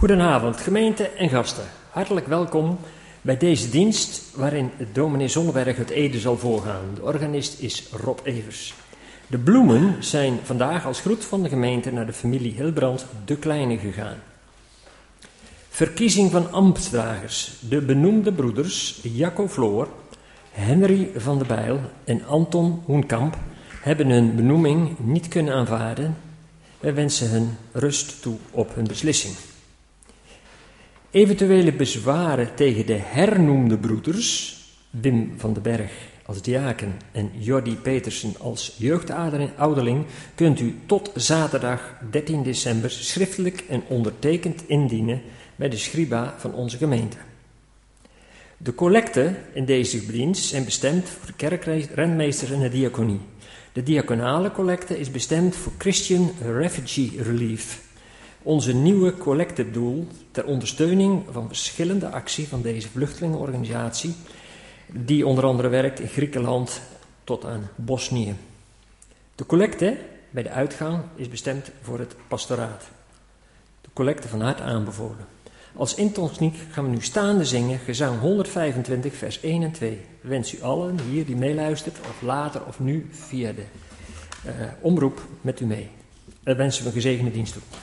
Goedenavond, gemeente en gasten. Hartelijk welkom bij deze dienst waarin dominee Zonneberg het Ede zal voorgaan. De organist is Rob Evers. De bloemen zijn vandaag als groet van de gemeente naar de familie Hilbrand de Kleine gegaan. Verkiezing van ambtsdragers. De benoemde broeders Jacco Floor, Henry van der Bijl en Anton Hoenkamp hebben hun benoeming niet kunnen aanvaarden. Wij wensen hen rust toe op hun beslissing. Eventuele bezwaren tegen de hernoemde broeders, Wim van den Berg als diaken en Jordi Petersen als jeugdouderling, kunt u tot zaterdag 13 december schriftelijk en ondertekend indienen bij de scriba van onze gemeente. De collecten in deze dienst zijn bestemd voor de kerkrentmeesters en de diaconie. De diaconale collecte is bestemd voor Christian Refugee Relief. Onze nieuwe collectedoel ter ondersteuning van verschillende acties van deze vluchtelingenorganisatie, die onder andere werkt in Griekenland tot aan Bosnië. De collecte bij de uitgang is bestemd voor het pastoraat. De collecte van harte aanbevolen. Als intonsniek gaan we nu staande zingen, gezang 125, vers 1 en 2. Ik wens u allen hier die meeluistert, of later of nu via de omroep met u mee. Dan wensen we een gezegende dienst toe.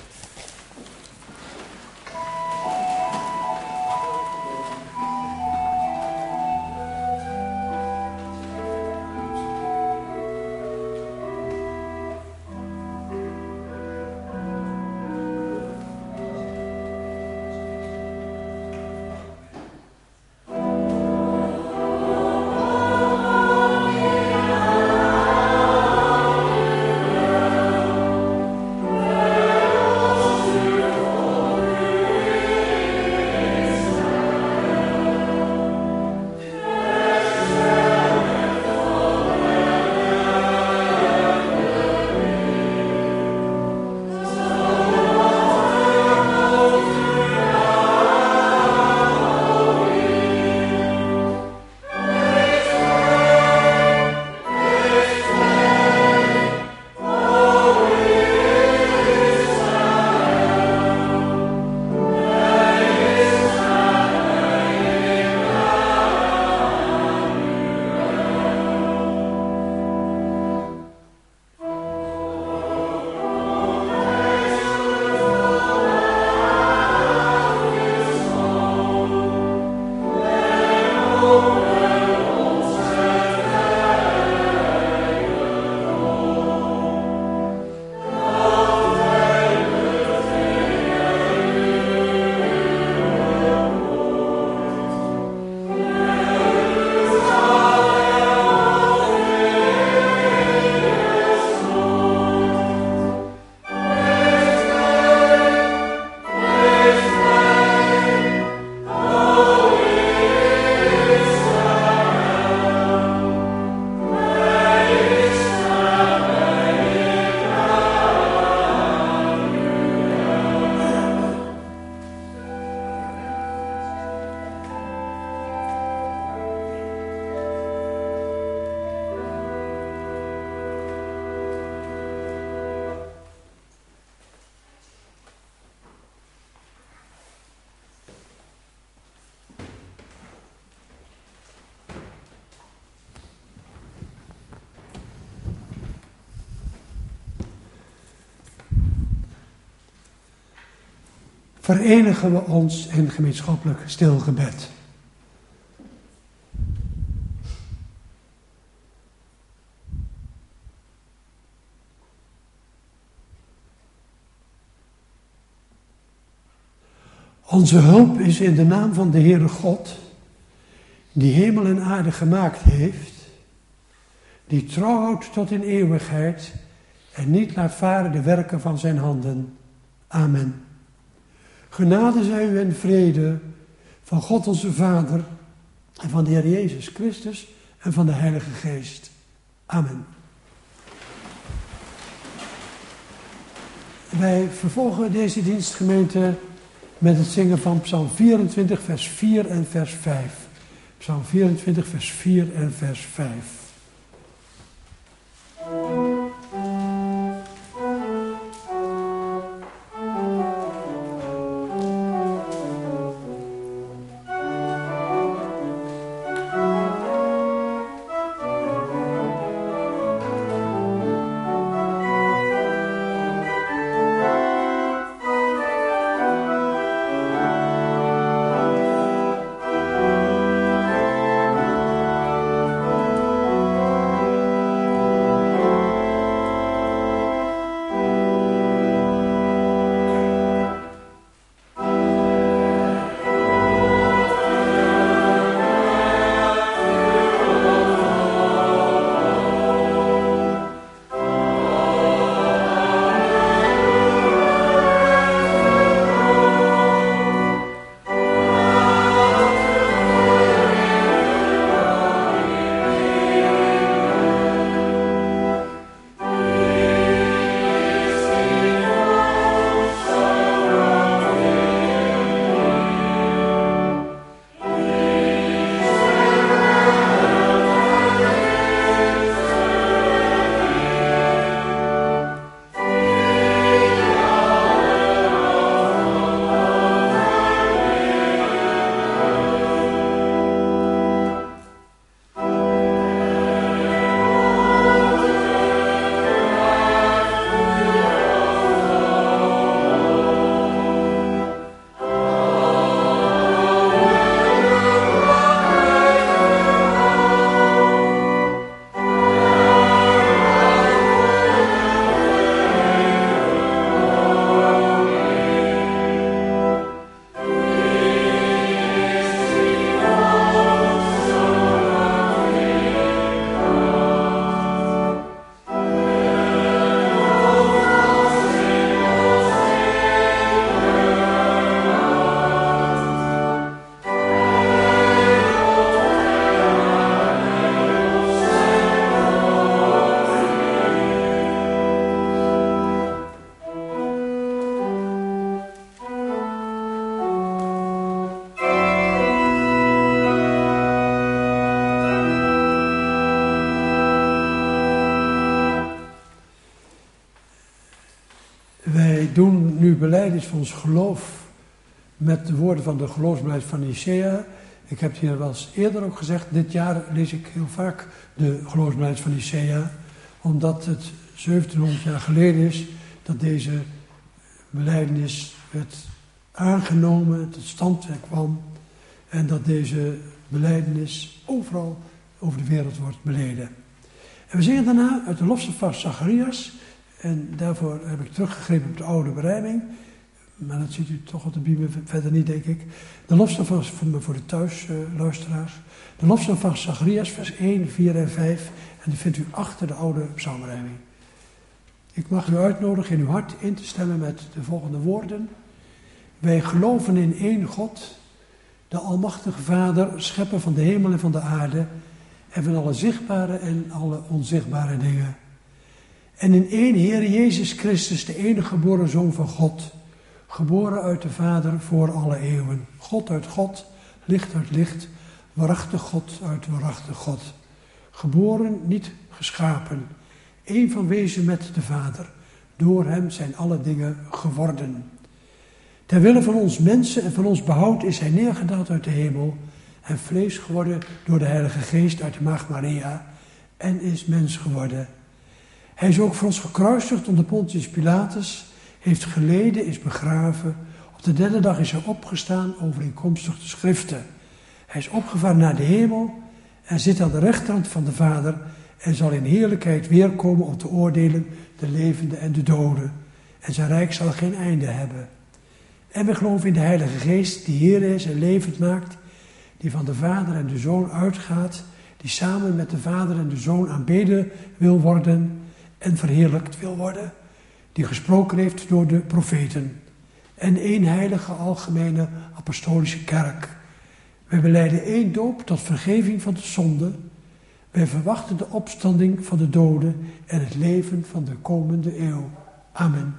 Verenigen we ons in gemeenschappelijk stilgebed. Onze hulp is in de naam van de Heere God, die hemel en aarde gemaakt heeft, die trouw houdt tot in eeuwigheid en niet laat varen de werken van zijn handen. Amen. Genade zij u en vrede van God onze Vader en van de Heer Jezus Christus en van de Heilige Geest. Amen. Wij vervolgen deze dienstgemeente met het zingen van Psalm 24 vers 4 en vers 5. Psalm 24 vers 4 en vers 5. Wij doen nu belijdenis van ons geloof met de woorden van de geloofsbelijdenis van Nicea. Ik heb het hier wel eens eerder ook gezegd, dit jaar lees ik heel vaak de geloofsbelijdenis van Nicea, omdat het 1700 jaar geleden is dat deze belijdenis werd aangenomen, tot stand kwam en dat deze belijdenis overal over de wereld wordt beleden. En we zingen daarna uit de lofzang van Zacharias, en daarvoor heb ik teruggegrepen op de oude berijming, maar dat ziet u toch op de Bibel verder niet, denk ik. De lofzang voor de thuisluisteraars. De lofzang van Zacharias, vers 1, 4 en 5. En die vindt u achter de oude psalmrijming. Ik mag u uitnodigen in uw hart in te stemmen met de volgende woorden. Wij geloven in één God, de almachtige Vader, schepper van de hemel en van de aarde, en van alle zichtbare en alle onzichtbare dingen. En in één Heer Jezus Christus, de enige geboren Zoon van God, geboren uit de Vader voor alle eeuwen. God uit God, licht uit licht, waarachtig God uit waarachtig God. Geboren, niet geschapen, één van wezen met de Vader. Door hem zijn alle dingen geworden. Ter wille van ons mensen en van ons behoud is hij neergedaald uit de hemel en vlees geworden door de Heilige Geest uit de Maagd Maria en is mens geworden. Hij is ook voor ons gekruisigd onder Pontius Pilatus, heeft geleden, is begraven. Op de derde dag is hij opgestaan overeenkomstig de schriften. Hij is opgevaren naar de hemel en zit aan de rechterhand van de Vader en zal in heerlijkheid weerkomen om te oordelen de levenden en de doden. En zijn rijk zal geen einde hebben. En we geloven in de Heilige Geest, die Heer is en levend maakt, die van de Vader en de Zoon uitgaat, die samen met de Vader en de Zoon aanbeden wil worden en verheerlijkt wil worden, die gesproken heeft door de profeten. En één heilige algemene apostolische kerk. Wij belijden één doop tot vergeving van de zonde. Wij verwachten de opstanding van de doden en het leven van de komende eeuw. Amen.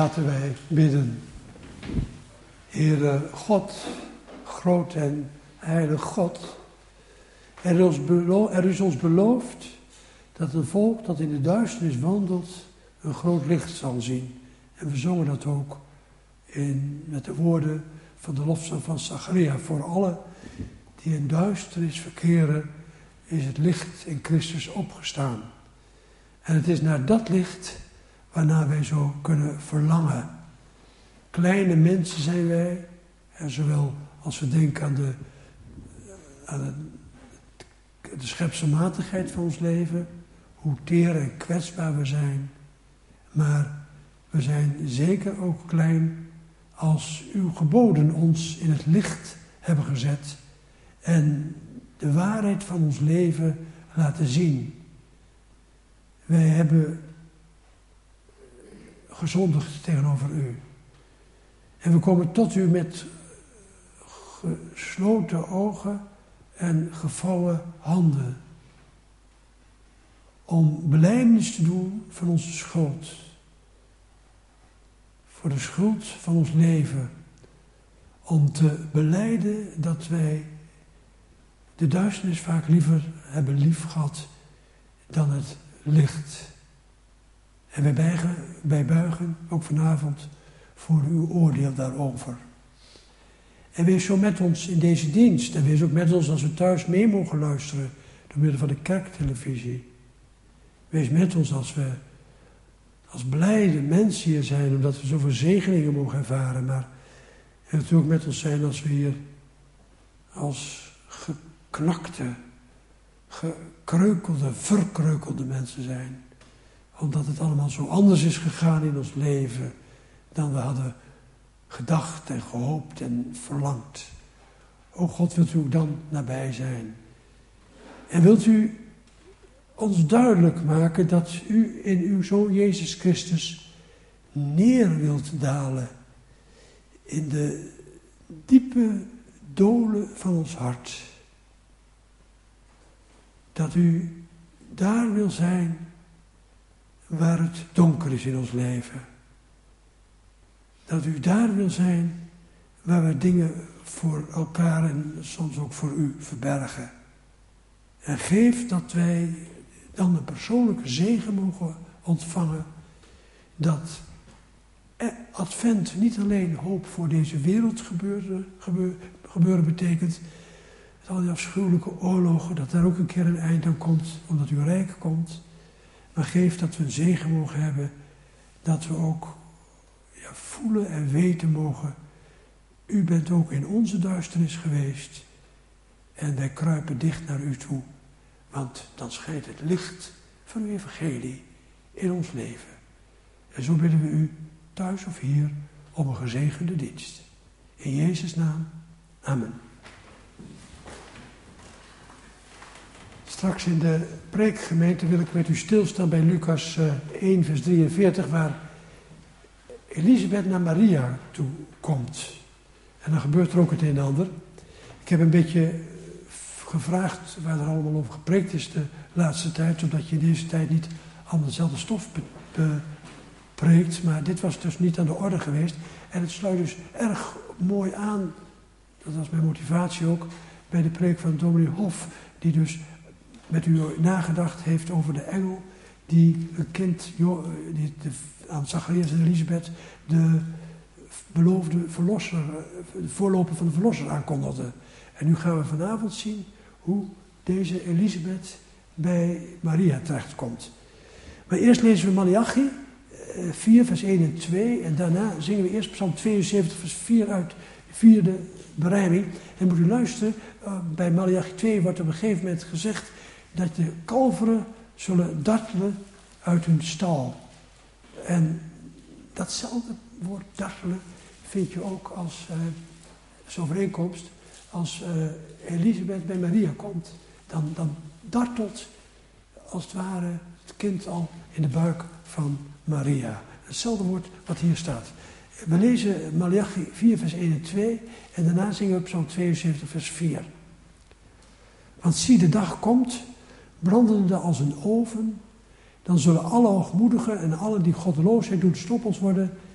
Laten wij bidden. Heere God, groot en heilig God, er is ons beloofd dat een volk dat in de duisternis wandelt een groot licht zal zien. En we zongen dat ook met de woorden van de lofzang van Zacharia. Voor allen die in duisternis verkeren, is het licht in Christus opgestaan. En het is naar dat licht waarnaar wij zo kunnen verlangen. Kleine mensen zijn wij, en zowel als we denken aan de schepselmatigheid van ons leven, hoe teer en kwetsbaar we zijn. Maar we zijn zeker ook klein als uw geboden ons in het licht hebben gezet en de waarheid van ons leven laten zien. Wij hebben gezondigd tegenover u. En we komen tot u met gesloten ogen en gevouwen handen. Om belijdenis te doen van onze schuld. Voor de schuld van ons leven. Om te belijden dat wij de duisternis vaak liever hebben lief gehad dan het licht. En wij buigen ook vanavond voor uw oordeel daarover. En wees zo met ons in deze dienst. En wees ook met ons als we thuis mee mogen luisteren door middel van de kerktelevisie. Wees met ons als we als blijde mensen hier zijn, omdat we zoveel zegeningen mogen ervaren. Maar en natuurlijk met ons zijn als we hier als geknakte, gekreukelde, verkreukelde mensen zijn. Omdat het allemaal zo anders is gegaan in ons leven dan we hadden gedacht en gehoopt en verlangd. O God, wilt u ook dan nabij zijn? En wilt u ons duidelijk maken dat u in uw Zoon Jezus Christus neer wilt dalen in de diepe dolen van ons hart. Dat u daar wil zijn waar het donker is in ons leven. Dat u daar wil zijn waar we dingen voor elkaar en soms ook voor u verbergen. En geef dat wij dan de persoonlijke zegen mogen ontvangen. Dat Advent niet alleen hoop voor deze wereld gebeuren betekent. Met al die afschuwelijke oorlogen, dat daar ook een keer een eind aan komt, omdat uw rijk komt. Maar geef dat we een zegen mogen hebben, dat we ook voelen en weten mogen. U bent ook in onze duisternis geweest. En wij kruipen dicht naar u toe. Want dan schijnt het licht van uw evangelie in ons leven. En zo bidden we u thuis of hier om een gezegende dienst. In Jezus' naam. Amen. Straks in de preekgemeente wil ik met u stilstaan bij Lucas 1 vers 43 waar Elisabeth naar Maria toe komt. En dan gebeurt er ook het een en ander. Ik heb een beetje gevraagd waar er allemaal over gepreekt is de laatste tijd, zodat je in deze tijd niet allemaal dezelfde stof preekt. Maar dit was dus niet aan de orde geweest. En het sluit dus erg mooi aan, dat was mijn motivatie ook, bij de preek van dominee Hof, die dus met u nagedacht heeft over de engel die een kind, aan Zacharias en Elisabeth, de beloofde verlosser, de voorloper van de verlosser aankondigde. En nu gaan we vanavond zien hoe deze Elisabeth bij Maria terechtkomt. Maar eerst lezen we Maleachi 4 vers 1 en 2 en daarna zingen we eerst Psalm 72 vers 4 uit de 4e berijming. En moet u luisteren, bij Maleachi 2 wordt op een gegeven moment gezegd dat de kalveren zullen dartelen uit hun stal. En datzelfde woord dartelen vind je ook als overeenkomst als Elisabeth bij Maria komt. Dan dartelt als het ware het kind al in de buik van Maria. Hetzelfde woord wat hier staat. We lezen Maleachi 4 vers 1 en 2 en daarna zingen we Psalm 72 vers 4. Want zie, de dag komt, brandende als een oven, dan zullen alle hoogmoedigen en alle die goddeloosheid doen stoppels worden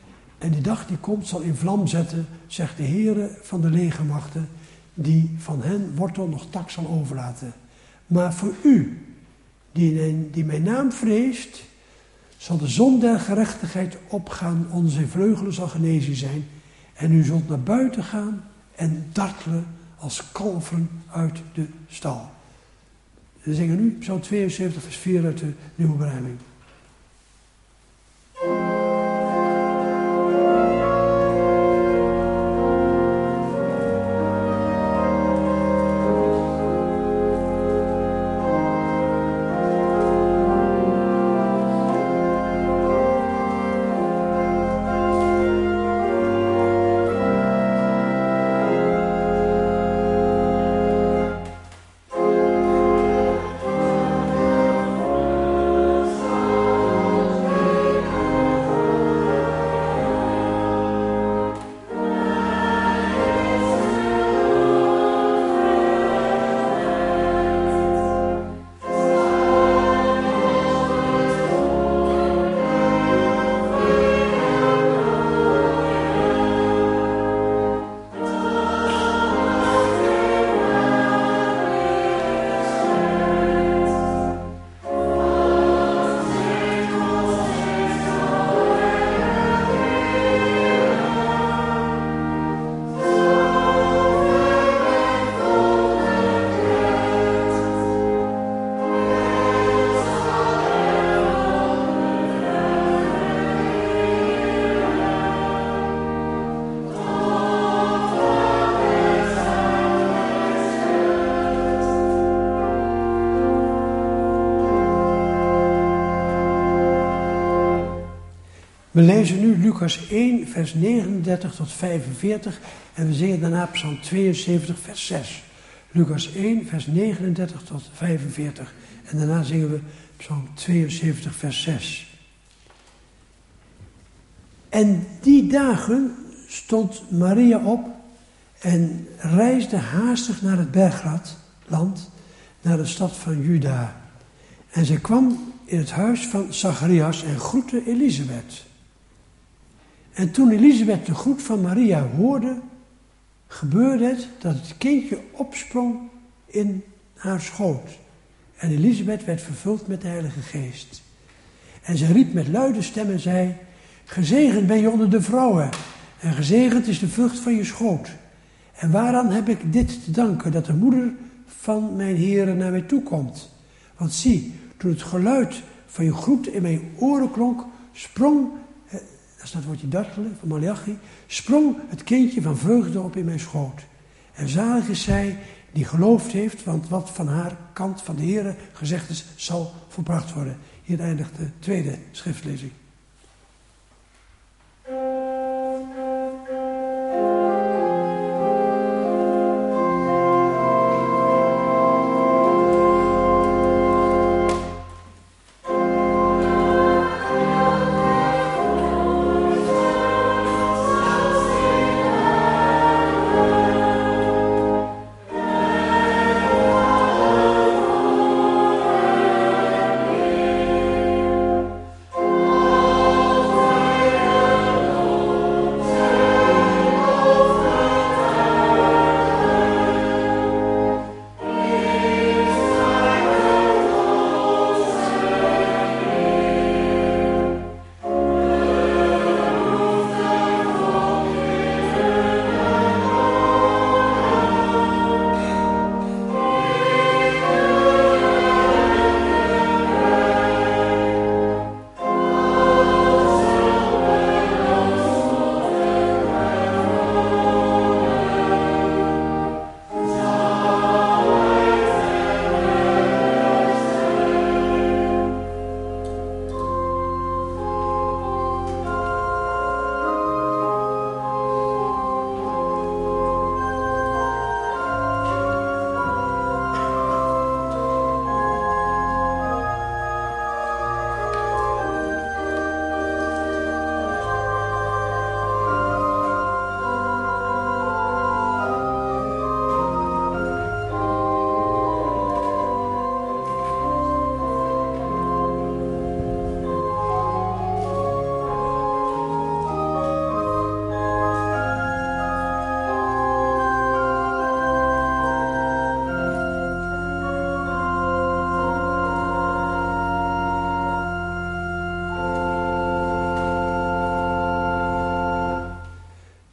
En die dag die komt zal in vlam zetten, zegt de Heere van de legermachten, die van hen wortel nog tak zal overlaten. Maar voor u, die mijn naam vreest, zal de zon der gerechtigheid opgaan, onder zijn vleugelen zal genezing zijn. En u zult naar buiten gaan en dartelen als kalveren uit de stal. We zingen nu Psalm 72 vers 4 uit de Nieuwe Berijming. We lezen nu Lucas 1, vers 39 tot 45 en we zingen daarna Psalm 72, vers 6. Lucas 1, vers 39 tot 45 en daarna zingen we Psalm 72, vers 6. En die dagen stond Maria op en reisde haastig naar het bergland, naar de stad van Juda. En zij kwam in het huis van Zacharias en groette Elisabeth. En toen Elisabeth de groet van Maria hoorde, gebeurde het dat het kindje opsprong in haar schoot. En Elisabeth werd vervuld met de Heilige Geest. En zij riep met luide stem en zei: gezegend ben je onder de vrouwen, en gezegend is de vrucht van je schoot. En waaraan heb ik dit te danken, dat de moeder van mijn Heere naar mij toe komt? Want zie, toen het geluid van je groet in mijn oren klonk, sprong, dat is dat woordje dartelen van Malachi, sprong het kindje van vreugde op in mijn schoot. En zalig is zij die geloofd heeft, want wat van haar kant van de Heere gezegd is, zal volbracht worden. Hier eindigt de tweede schriftlezing. Oh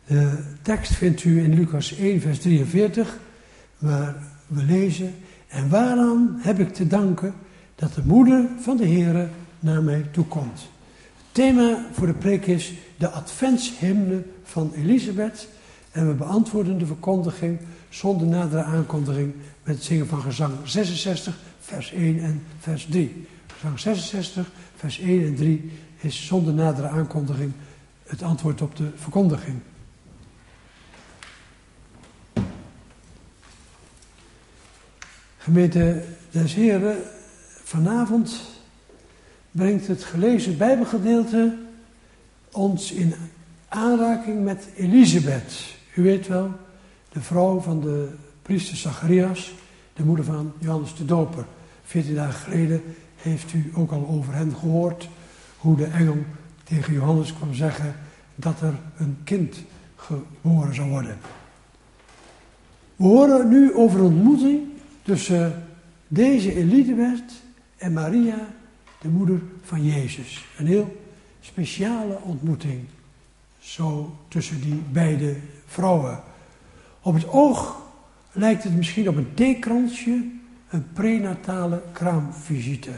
De tekst vindt u in Lucas 1 vers 43, waar we lezen: en waaraan heb ik te danken dat de moeder van de Heere naar mij toe komt. Het thema voor de preek is de adventshymne van Elisabeth. En we beantwoorden de verkondiging zonder nadere aankondiging met het zingen van gezang 66, vers 1 en vers 3. Gezang 66, vers 1 en 3 is zonder nadere aankondiging het antwoord op de verkondiging. Gemeente des Heren, vanavond brengt het gelezen Bijbelgedeelte ons in aanraking met Elisabeth. U weet wel, de vrouw van de priester Zacharias, de moeder van Johannes de Doper. 14 dagen geleden heeft u ook al over hen gehoord, hoe de engel tegen Johannes kwam zeggen dat er een kind geboren zou worden. We horen nu over een ontmoeting tussen deze Elisabeth en Maria, de moeder van Jezus. Een heel speciale ontmoeting, zo tussen die beide vrouwen. Op het oog lijkt het misschien op een theekransje, een prenatale kraamvisite.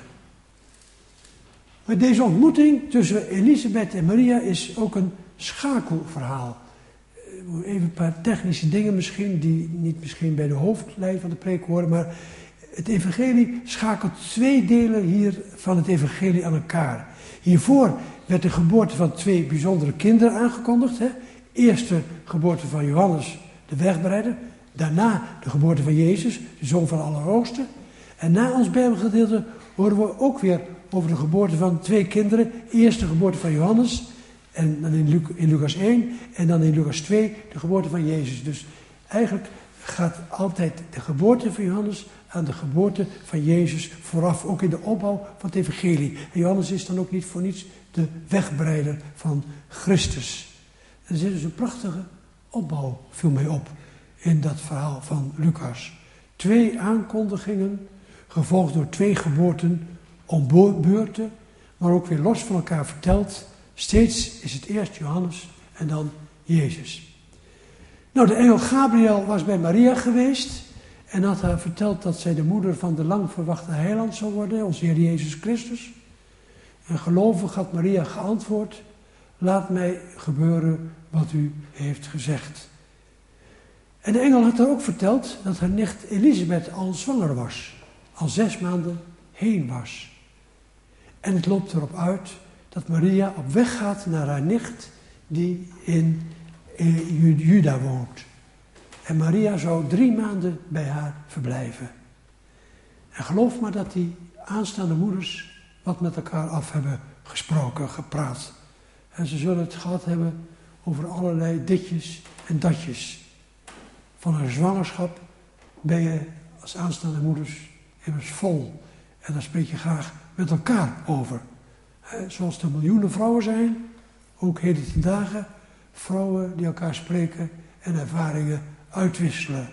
Maar deze ontmoeting tussen Elisabeth en Maria is ook een schakelverhaal. Even een paar technische dingen misschien, die niet misschien bij de hoofdlijn van de preek horen, maar het evangelie schakelt 2 delen hier van het evangelie aan elkaar. Hiervoor werd de geboorte van 2 bijzondere kinderen aangekondigd. Eerst de geboorte van Johannes, de wegbereider. Daarna de geboorte van Jezus, de Zoon van Allerhoogste. En na ons Bijbelgedeelte horen we ook weer over de geboorte van 2 kinderen. Eerst de geboorte van Johannes, en dan in Lucas 1, en dan in Lucas 2 de geboorte van Jezus. Dus eigenlijk gaat altijd de geboorte van Johannes aan de geboorte van Jezus vooraf, ook in de opbouw van het evangelie. En Johannes is dan ook niet voor niets de wegbereider van Christus. En er zit dus een prachtige opbouw, viel mij op, in dat verhaal van Lucas. 2 aankondigingen, gevolgd door 2 geboorten om beurten, maar ook weer los van elkaar verteld. Steeds is het eerst Johannes en dan Jezus. Nou, de engel Gabriel was bij Maria geweest en had haar verteld dat zij de moeder van de lang verwachte heiland zou worden, onze Heer Jezus Christus. En gelovig had Maria geantwoord: laat mij gebeuren wat u heeft gezegd. En de engel had haar ook verteld dat haar nicht Elisabeth al zwanger was, al 6 maanden heen was. En het loopt erop uit dat Maria op weg gaat naar haar nicht die in Juda woont. En Maria zou 3 maanden bij haar verblijven. En geloof maar dat die aanstaande moeders wat met elkaar af hebben gesproken, gepraat. En ze zullen het gehad hebben over allerlei ditjes en datjes. Van een zwangerschap ben je als aanstaande moeders immers vol. En daar spreek je graag met elkaar over. Zoals er miljoenen vrouwen zijn, ook heden ten dagen, vrouwen die elkaar spreken en ervaringen uitwisselen.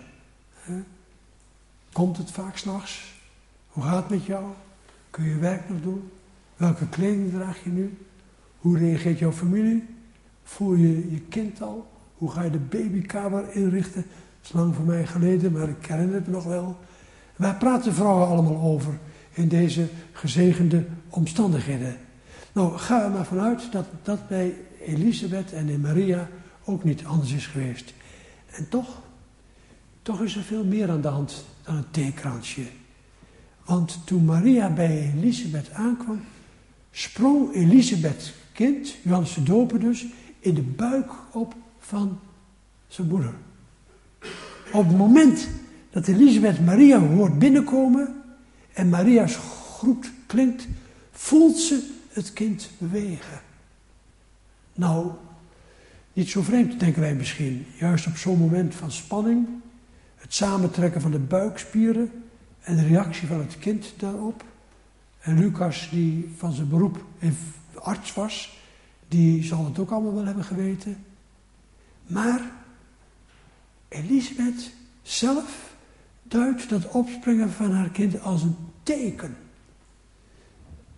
Komt het vaak 's nachts? Hoe gaat het met jou? Kun je werk nog doen? Welke kleding draag je nu? Hoe reageert jouw familie? Voel je je kind al? Hoe ga je de babykamer inrichten? Dat is lang voor mij geleden, maar ik herinner het nog wel. Waar praten vrouwen allemaal over in deze gezegende omstandigheden? Nou, ga er maar vanuit dat dat bij Elisabeth en in Maria ook niet anders is geweest. En toch is er veel meer aan de hand dan een theekransje. Want toen Maria bij Elisabeth aankwam, sprong Elisabeth kind, Johannes de Doper dus, in de buik op van zijn moeder. Op het moment dat Elisabeth Maria hoort binnenkomen en Maria's groet klinkt, voelt ze het kind bewegen. Nou, niet zo vreemd, denken wij misschien. Juist op zo'n moment van spanning, het samentrekken van de buikspieren en de reactie van het kind daarop. En Lucas, die van zijn beroep arts was, die zal het ook allemaal wel hebben geweten. Maar Elisabeth zelf duidt dat opspringen van haar kind als een teken.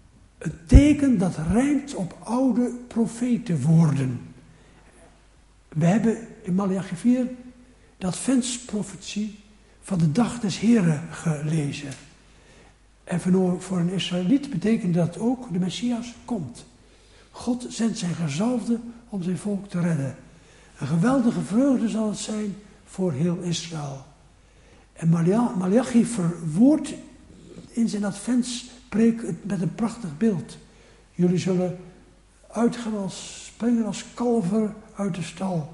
Een teken dat rijmt op oude profetenwoorden. We hebben in Maleachi 4 de adventsprofetie van de dag des Heren gelezen. En voor een Israëliet betekent dat ook de Messias komt. God zendt zijn gezalfde om zijn volk te redden. Een geweldige vreugde zal het zijn voor heel Israël. En Maleachi verwoordt in zijn adventspreek met een prachtig beeld. Jullie zullen uitgaan springen als kalver uit de stal.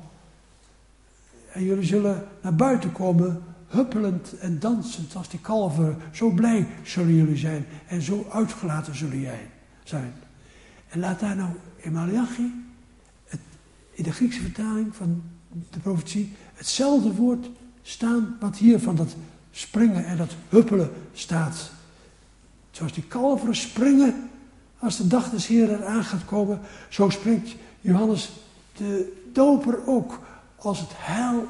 En jullie zullen naar buiten komen, huppelend en dansend als die kalveren. Zo blij zullen jullie zijn en zo uitgelaten zullen jij zijn. En laat daar nou in Maleachi, in de Griekse vertaling van de profetie, hetzelfde woord staan wat hier van dat springen en dat huppelen staat. Zoals die kalveren springen als de dag des Heren eraan gaat komen, zo springt Johannes de Doper ook als het heil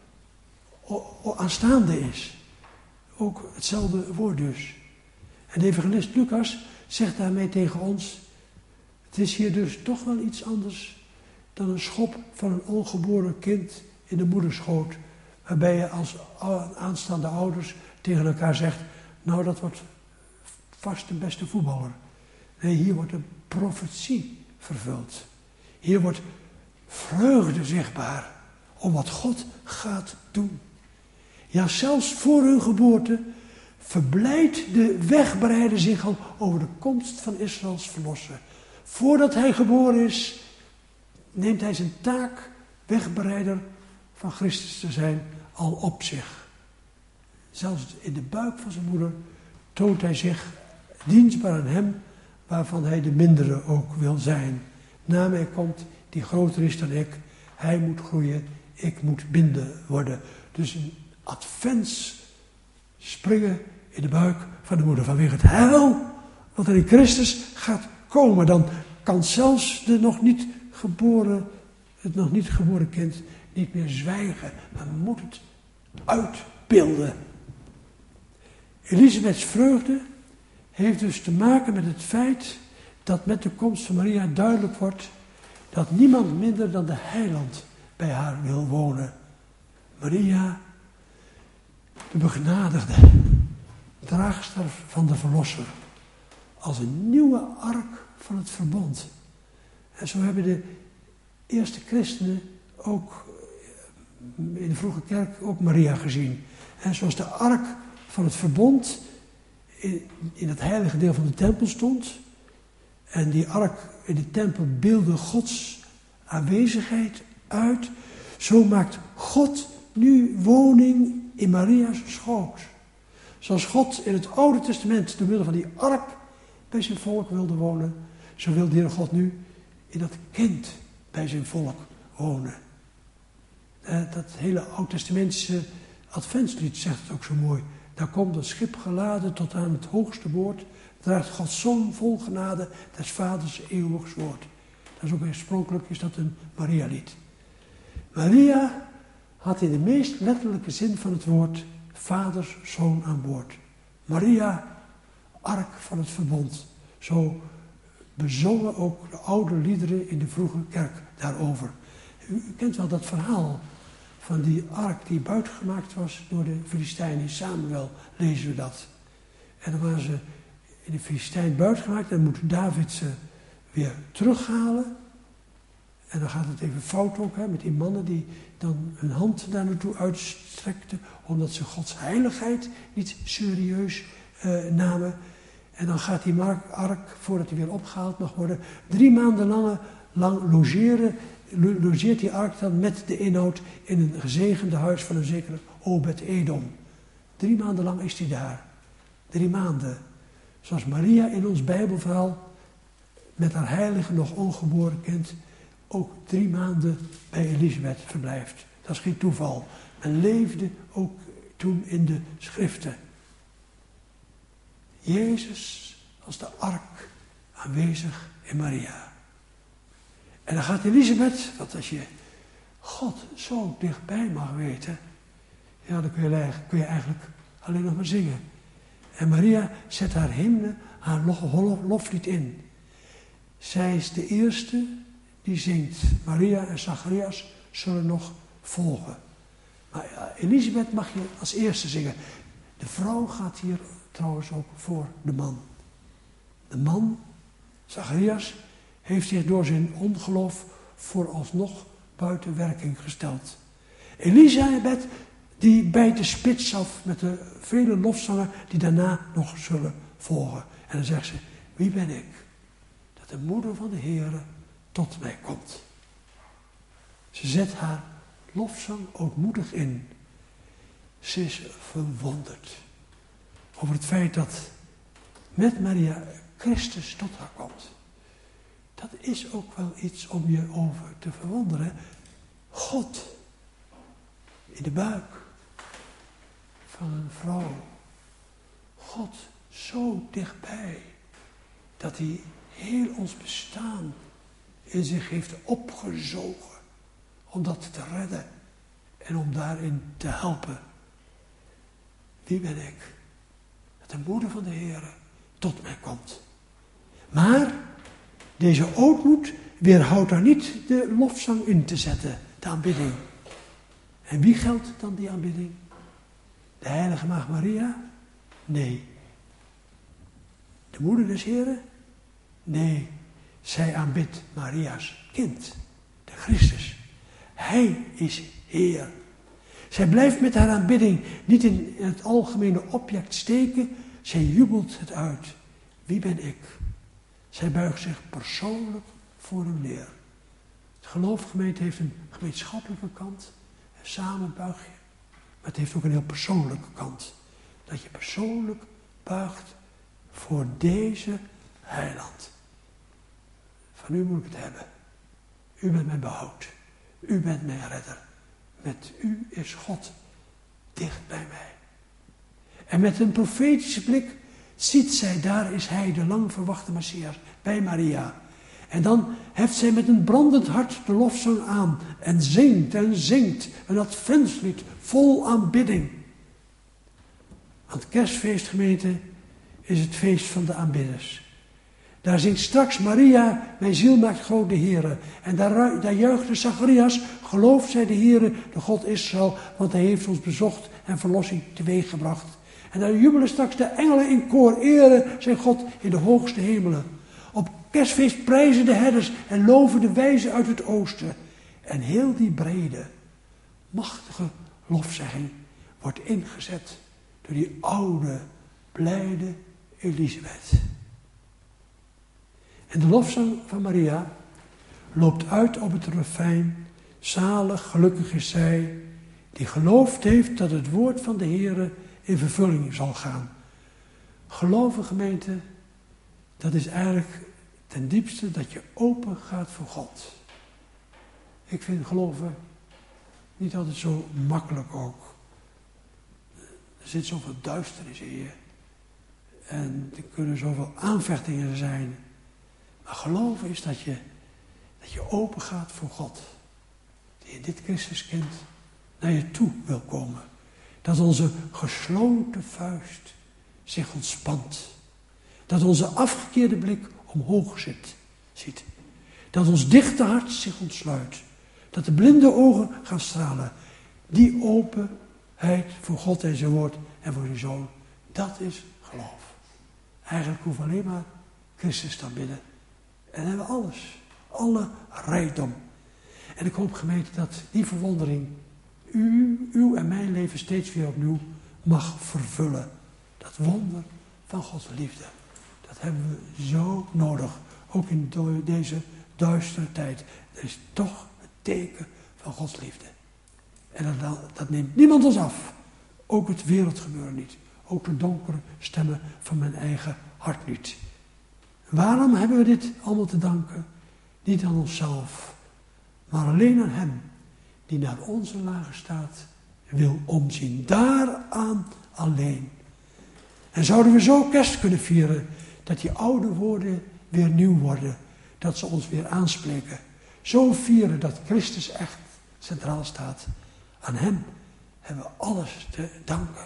aanstaande is. Ook hetzelfde woord dus. En de evangelist Lucas zegt daarmee tegen ons, het is hier dus toch wel iets anders dan een schop van een ongeboren kind in de moederschoot, waarbij je als aanstaande ouders tegen elkaar zegt, nou dat wordt vast de beste voetballer. Nee, hier wordt een profetie vervuld. Hier wordt vreugde zichtbaar om wat God gaat doen. Ja, zelfs voor hun geboorte verblijdt de wegbereider zich al over de komst van Israëls verlosser. Voordat hij geboren is, neemt hij zijn taak, wegbereider van Christus te zijn, al op zich. Zelfs in de buik van zijn moeder toont hij zich dienstbaar aan hem, waarvan hij de mindere ook wil zijn. Na mij komt die groter is dan ik. Hij moet groeien, ik moet minder worden. Dus een advents springen in de buik van de moeder. Vanwege het heil wat er in Christus gaat komen. Dan kan zelfs het nog niet geboren kind niet meer zwijgen. Maar moet het uitbeelden. Elisabeths vreugde heeft dus te maken met het feit dat met de komst van Maria duidelijk wordt dat niemand minder dan de heiland bij haar wil wonen. Maria, de begenadigde, draagster van de verlosser, als een nieuwe ark van het verbond. En zo hebben de eerste christenen ook in de vroege kerk ook Maria gezien. En zoals de ark van het verbond in het heilige deel van de tempel stond. En die ark in de tempel beeldde Gods aanwezigheid uit. Zo maakt God nu woning in Maria's schoot. Zoals God in het Oude Testament door middel van die ark bij zijn volk wilde wonen. Zo wil de Heer God nu in dat kind bij zijn volk wonen. Dat hele Oud-testamentische adventslied zegt het ook zo mooi. Daar komt een schip geladen tot aan het hoogste boord. Draagt Gods zoon vol genade des vaders eeuwig woord. Dat is ook oorspronkelijk is dat een Maria-lied. Maria had in de meest letterlijke zin van het woord vaders zoon aan boord. Maria, ark van het verbond. Zo bezongen ook de oude liederen in de vroege kerk daarover. U kent wel dat verhaal van die ark die buitgemaakt was door de Filistijnen. In Samuel lezen we dat. En dan waren ze in de Filistijn buitgemaakt en dan moet David ze weer terughalen. En dan gaat het even fout ook met die mannen die dan hun hand daar naartoe uitstrekten, omdat ze Gods heiligheid niet serieus namen. En dan gaat die ark, voordat hij weer opgehaald mag worden, 3 maanden lang logeert die ark dan met de inhoud in een gezegende huis van een zekere Obed-Edom. 3 maanden lang is hij daar. 3 maanden. Zoals Maria in ons Bijbelverhaal met haar heilige nog ongeboren kind ook 3 maanden bij Elisabeth verblijft. Dat is geen toeval. Men leefde ook toen in de schriften. Jezus als de ark aanwezig in Maria. En dan gaat Elisabeth, want als je God zo dichtbij mag weten, ja, dan kun je eigenlijk alleen nog maar zingen. En Maria zet haar hymne, haar loflied in. Zij is de eerste die zingt. Maria en Zacharias zullen nog volgen. Maar Elisabeth mag je als eerste zingen. De vrouw gaat hier trouwens ook voor de man. De man, Zacharias, heeft zich door zijn ongeloof vooralsnog buiten werking gesteld. Elisabeth, die bijt de spits af met de vele lofzangen die daarna nog zullen volgen. En dan zegt ze, wie ben ik? Dat de moeder van de Heere tot mij komt. Ze zet haar lofzang ootmoedig in. Ze is verwonderd over het feit dat met Maria Christus tot haar komt. Dat is ook wel iets om je over te verwonderen. God in de buik van een vrouw. God zo dichtbij dat hij heel ons bestaan in zich heeft opgezogen om dat te redden en om daarin te helpen. Wie ben ik? Dat de moeder van de Heere tot mij komt. Maar deze ootmoed weerhoudt haar niet de lofzang in te zetten, de aanbidding. En wie geldt dan die aanbidding? De heilige maagd Maria? Nee. De moeder des Heren? Nee. Zij aanbidt Maria's kind, de Christus. Hij is Heer. Zij blijft met haar aanbidding niet in het algemene object steken. Zij jubelt het uit. Wie ben ik? Zij buigt zich persoonlijk voor hem neer. Het geloofgemeente heeft een gemeenschappelijke kant. En samen buig je. Maar het heeft ook een heel persoonlijke kant. Dat je persoonlijk buigt voor deze heiland. Van u moet ik het hebben. U bent mijn behoud. U bent mijn redder. Met u is God dicht bij mij. En met een profetische blik ziet zij, daar is hij, de lang verwachte Messias, bij Maria. En dan heft zij met een brandend hart de lofzang aan en zingt een adventslied vol aanbidding. Want kerstfeestgemeente is het feest van de aanbidders. Daar zingt straks Maria, mijn ziel maakt groot de Heere. En daar juichte Zacharias, gelooft zij de Heere, de God Israël, want hij heeft ons bezocht en verlossing teweeggebracht. En daar jubelen straks de engelen in koor, ere zijn God in de hoogste hemelen. Op kerstfeest prijzen de herders en loven de wijzen uit het oosten. En heel die brede, machtige lofzegging wordt ingezet door die oude, blijde Elisabeth. En de lofzang van Maria loopt uit op het refrein. Zalig, gelukkig is zij, die geloofd heeft dat het woord van de Heere in vervulling zal gaan. Geloven, gemeente, dat is eigenlijk ten diepste dat je open gaat voor God. Ik vind geloven niet altijd zo makkelijk ook. Er zit zoveel duisternis in je. En er kunnen zoveel aanvechtingen zijn. Maar geloven is dat je open gaat voor God. Die in dit Christuskind naar je toe wil komen. Dat onze gesloten vuist zich ontspant. Dat onze afgekeerde blik omhoog ziet. Dat ons dichte hart zich ontsluit. Dat de blinde ogen gaan stralen. Die openheid voor God en zijn woord en voor zijn zoon. Dat is geloof. Eigenlijk hoeven we alleen maar Christus te bidden. En dan hebben we alles. Alle rijkdom. En ik hoop, gemeente, dat die verwondering uw en mijn leven steeds weer opnieuw mag vervullen. Dat wonder van Gods liefde. Dat hebben we zo nodig. Ook in deze duistere tijd. Er is toch een teken van Gods liefde. En dat neemt niemand ons af. Ook het wereldgebeuren niet. Ook de donkere stemmen van mijn eigen hart niet. Waarom hebben we dit allemaal te danken? Niet aan onszelf, maar alleen aan Hem, die naar onze lage staat wil omzien. Daaraan alleen. En zouden we zo kerst kunnen vieren, dat die oude woorden weer nieuw worden, dat ze ons weer aanspreken. Zo vieren dat Christus echt centraal staat. Aan Hem hebben we alles te danken.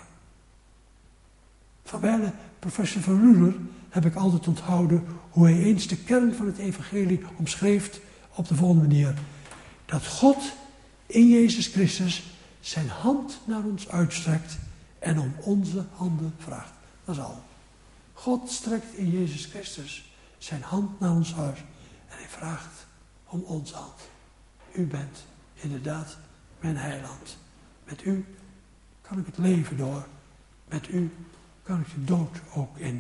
Van wijle professor van Ruler heb ik altijd onthouden hoe hij eens de kern van het evangelie omschreef op de volgende manier. Dat God in Jezus Christus zijn hand naar ons uitstrekt en om onze handen vraagt. Dat is al. God strekt in Jezus Christus zijn hand naar ons uit en hij vraagt om onze hand. U bent inderdaad mijn heiland. Met u kan ik het leven door. Met u kan ik de dood ook in.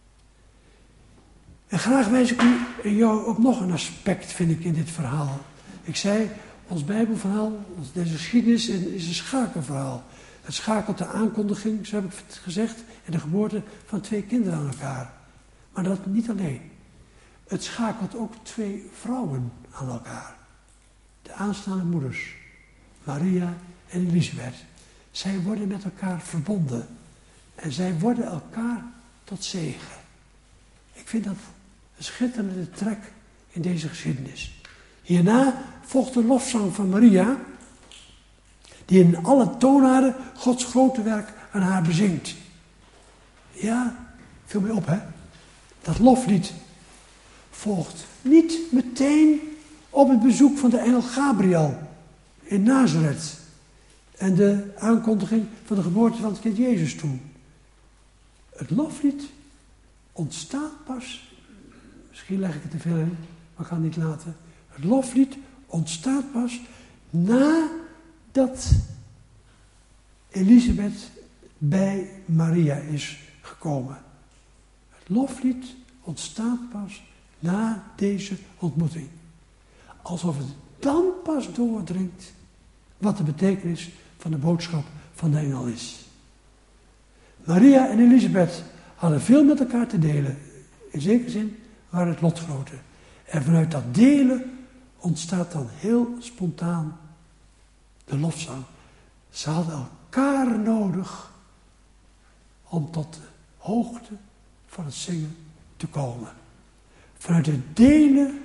En graag wijs ik u en jou op nog een aspect, vind ik, in dit verhaal. Ik zei, ons Bijbelverhaal, deze geschiedenis is een schakelverhaal. Het schakelt de aankondiging, zo heb ik het gezegd, en de geboorte van 2 kinderen aan elkaar. Maar dat niet alleen. Het schakelt ook 2 vrouwen aan elkaar. De aanstaande moeders, Maria en Elisabeth. Zij worden met elkaar verbonden. En zij worden elkaar tot zegen. Ik vind dat een schitterende trek in deze geschiedenis. Hierna volgt de lofzang van Maria, die in alle toonaarden Gods grote werk aan haar bezingt. Ja, viel mij op, hè? Dat loflied volgt niet meteen op het bezoek van de engel Gabriel in Nazareth en de aankondiging van de geboorte van het kind Jezus toen. Het loflied ontstaat pas, misschien leg ik het te veel in, maar ik ga het niet laten. Het loflied ontstaat pas nadat Elisabeth bij Maria is gekomen. Het loflied ontstaat pas na deze ontmoeting. Alsof het dan pas doordringt wat de betekenis van de boodschap van de engel is. Maria en Elisabeth hadden veel met elkaar te delen. In zekere zin waren het lotgenoten. En vanuit dat delen ontstaat dan heel spontaan de lofzang. Ze hadden elkaar nodig om tot de hoogte van het zingen te komen. Vanuit het delen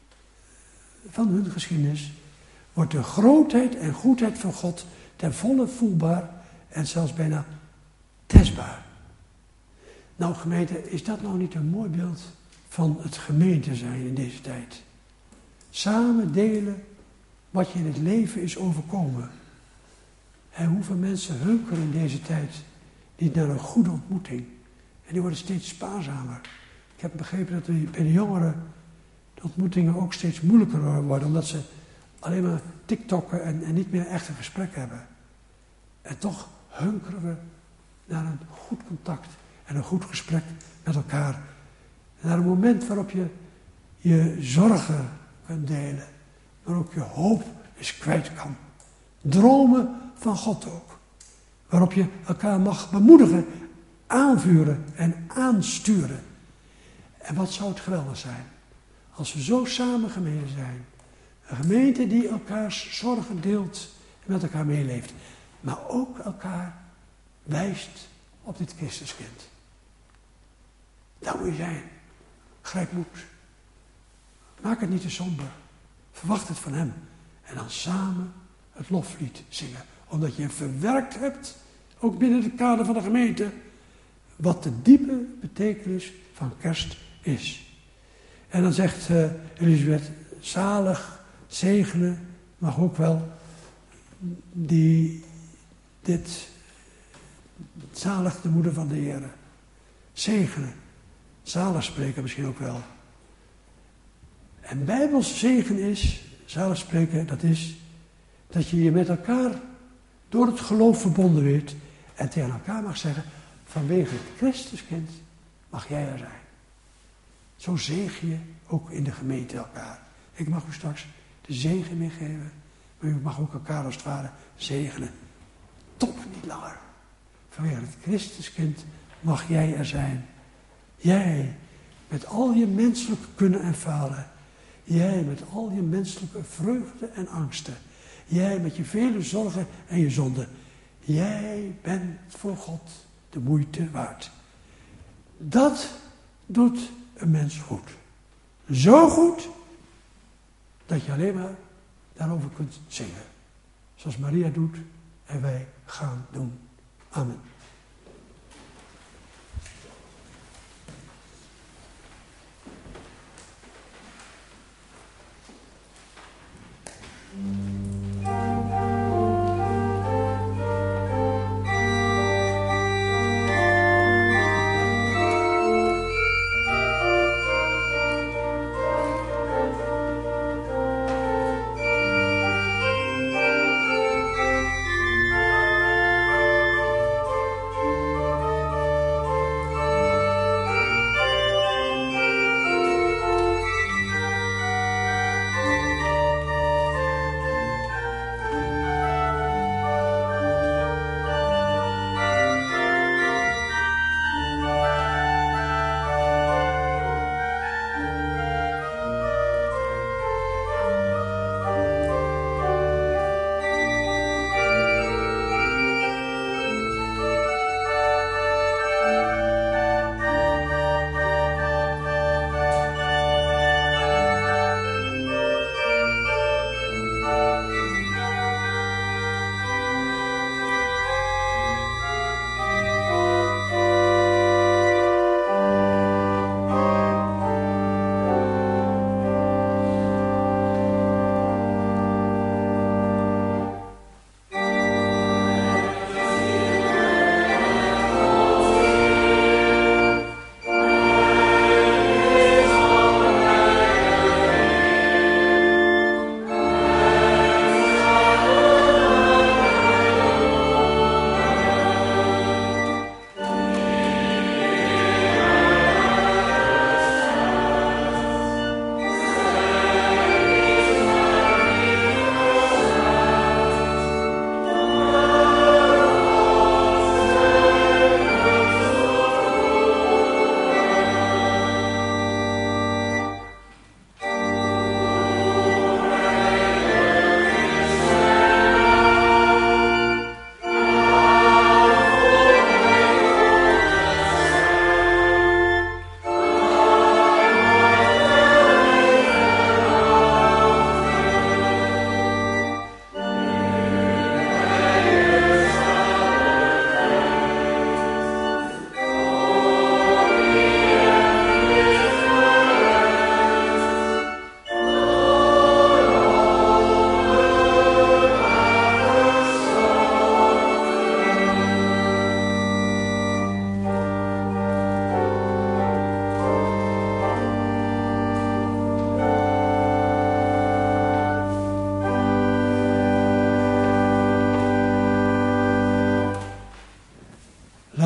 van hun geschiedenis wordt de grootheid en goedheid van God ten volle voelbaar en zelfs bijna testbaar. Nou gemeente, is dat nou niet een mooi beeld van het gemeente zijn in deze tijd? Samen delen wat je in het leven is overkomen. En hoeveel mensen hunkeren in deze tijd niet naar een goede ontmoeting. En die worden steeds spaarzamer. Ik heb begrepen dat bij de jongeren de ontmoetingen ook steeds moeilijker worden. Omdat ze alleen maar TikTokken en niet meer echt een gesprek hebben. En toch hunkeren we naar een goed contact en een goed gesprek met elkaar. En naar een moment waarop je je zorgen kunt delen. Maar ook je hoop eens kwijt kan. Dromen van God ook. Waarop je elkaar mag bemoedigen, aanvuren en aansturen. En wat zou het geweldig zijn als we zo samen gemeente zijn. Een gemeente die elkaars zorgen deelt en met elkaar meeleeft. Maar ook elkaar wijst op dit Christuskind. Daar moet je zijn. Grijp moed. Maak het niet te somber. Verwacht het van hem. En dan samen het loflied zingen. Omdat je verwerkt hebt, ook binnen het kader van de gemeente, wat de diepe betekenis van kerst is. En dan zegt Elisabeth, zalig, zegenen, mag ook wel zalig de moeder van de Heer. Zegenen, zalig spreken misschien ook wel. En Bijbels zegen is, zalig spreken, dat is dat je je met elkaar door het geloof verbonden weet en tegen elkaar mag zeggen, vanwege het Christuskind mag jij er zijn. Zo zegen je ook in de gemeente elkaar. Ik mag u straks de zegen meegeven, maar u mag ook elkaar als het ware zegenen. Tot niet langer. Vanwege het Christuskind mag jij er zijn. Jij met al je menselijke kunnen en falen. Jij met al je menselijke vreugde en angsten. Jij met je vele zorgen en je zonden. Jij bent voor God de moeite waard. Dat doet een mens goed. Zo goed dat je alleen maar daarover kunt zingen. Zoals Maria doet en wij gaan doen. Amen.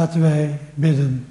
Laten wij bidden.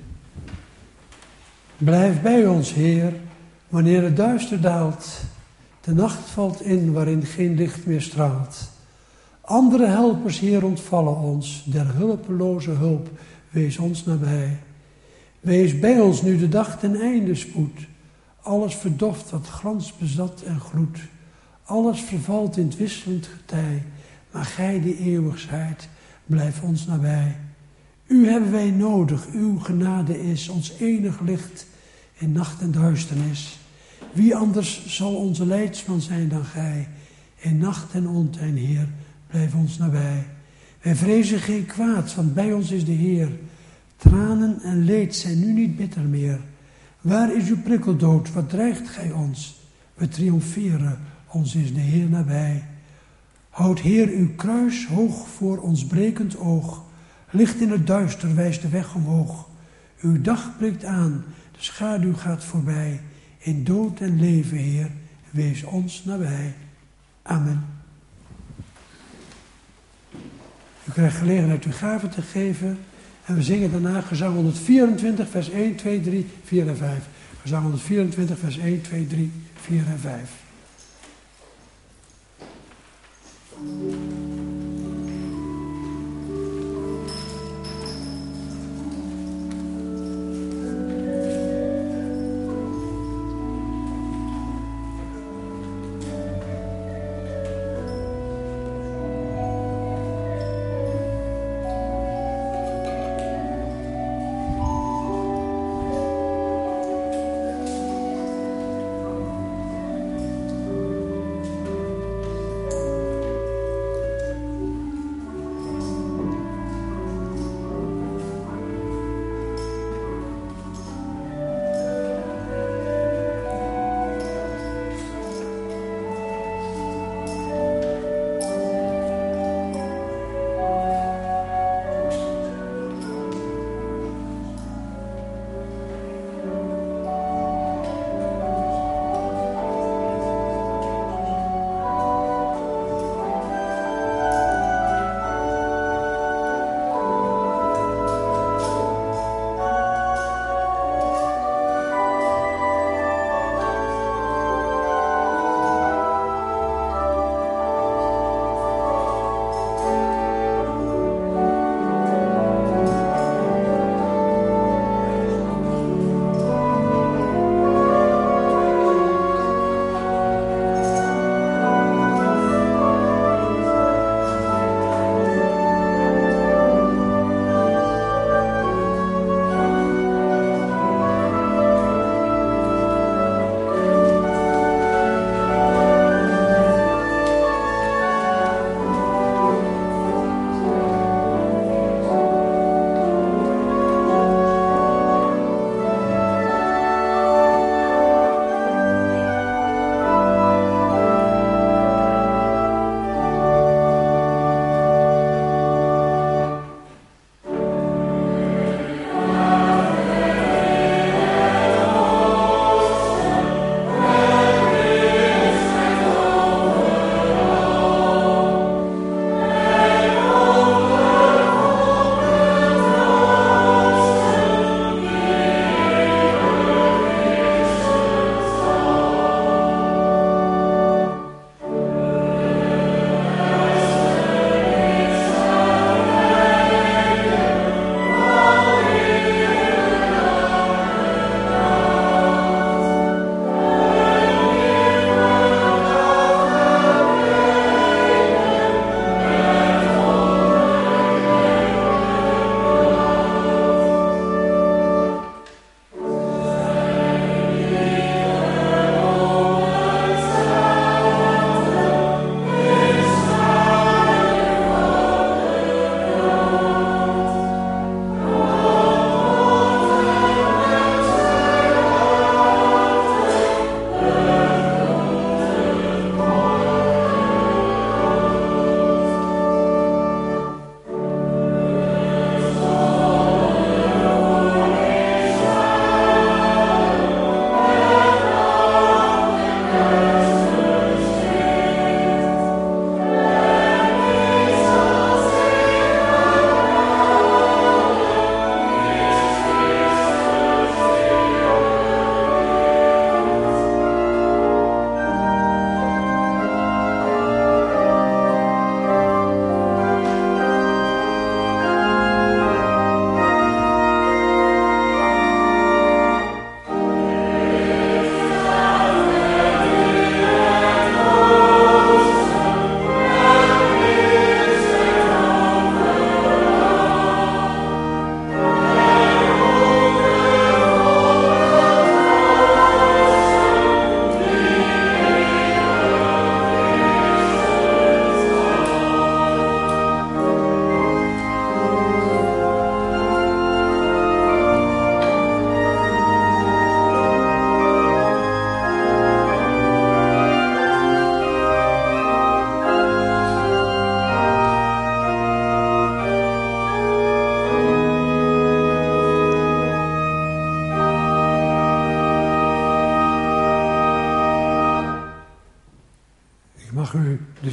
Blijf bij ons, Heer, wanneer het duister daalt. De nacht valt in waarin geen licht meer straalt. Andere helpers, Heer, ontvallen ons. Der hulpeloze hulp, wees ons nabij. Wees bij ons nu de dag ten einde spoedt. Alles verdoft wat glans bezat en gloed. Alles vervalt in het wisselend getij. Maar gij die eeuwig zijt, blijf ons nabij. U hebben wij nodig, uw genade is ons enig licht in nacht en duisternis. Wie anders zal onze leidsman zijn dan gij? In nacht en ontijn, Heer, blijf ons nabij. Wij vrezen geen kwaad, want bij ons is de Heer. Tranen en leed zijn nu niet bitter meer. Waar is uw prikkeldood, wat dreigt gij ons? We triomferen, ons is de Heer nabij. Houd, Heer, uw kruis hoog voor ons brekend oog. Licht in het duister wijst de weg omhoog. Uw dag breekt aan, de schaduw gaat voorbij. In dood en leven, Heer, wees ons nabij. Amen. U krijgt gelegenheid uw gaven te geven. En we zingen daarna gezang 124, vers 1, 2, 3, 4 en 5. Gezang 124, vers 1, 2, 3, 4 en 5.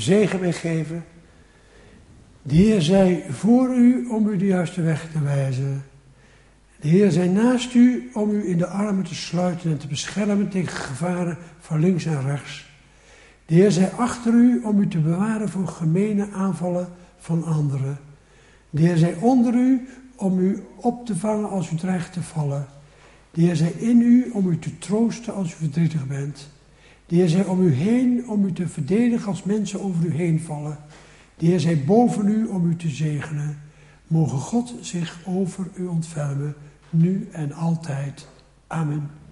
zegen mee geven. De Heer zij voor u om u de juiste weg te wijzen. De Heer zij naast u om u in de armen te sluiten en te beschermen tegen gevaren van links en rechts. De Heer zij achter u om u te bewaren voor gemene aanvallen van anderen. De Heer zij onder u om u op te vangen als u dreigt te vallen. De Heer zij in u om u te troosten als u verdrietig bent. De Heer zij om u heen om u te verdedigen als mensen over u heen vallen. De Heer zij boven u om u te zegenen. Mogen God zich over u ontfermen, nu en altijd. Amen.